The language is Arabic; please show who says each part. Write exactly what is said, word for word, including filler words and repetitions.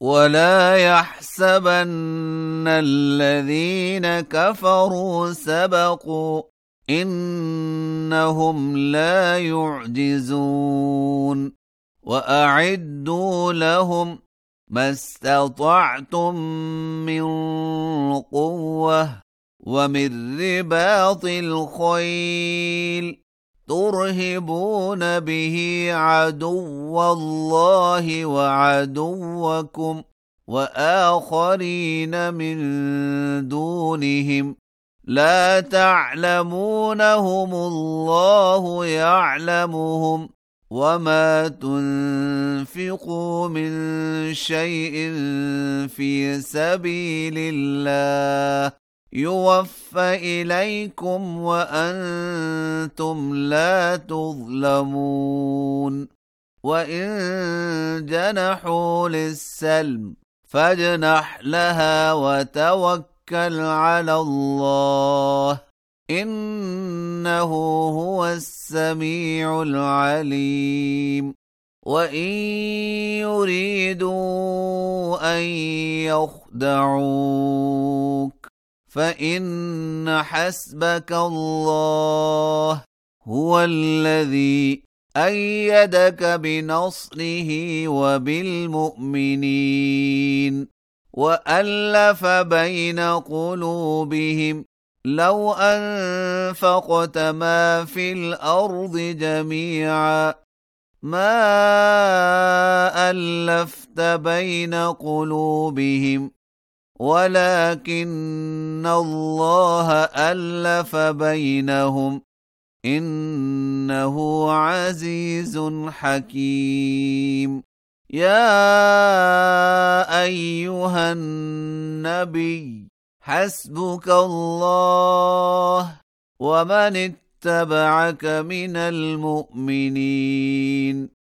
Speaker 1: ولا يحسبن الذين كفروا سبقوا إنهم لا يعجزون وأعدوا لهم ما استطعتم من قوة ومن رباط الخيل ترهبون به عدو الله وعدوكم وآخرين من دونهم لا تعلمونهم الله يعلمهم وما تنفقوا من شيء في سبيل الله يوفى إليكم وأنتم لا تظلمون وإن جنحوا للسلم فاجنح لها وتوكل على الله إنه هو السميع العليم وإن يريدوا أن يخدعوك فإن حسبك الله هو الذي أيدك بنصره وبالمؤمنين وألف بين قلوبهم لو أنفقت ما في الأرض جميعا ما ألفت بين قلوبهم ولكن الله ألف بينهم إنه عزيز حكيم يا أيها النبي حسبك الله ومن اتبعك من المؤمنين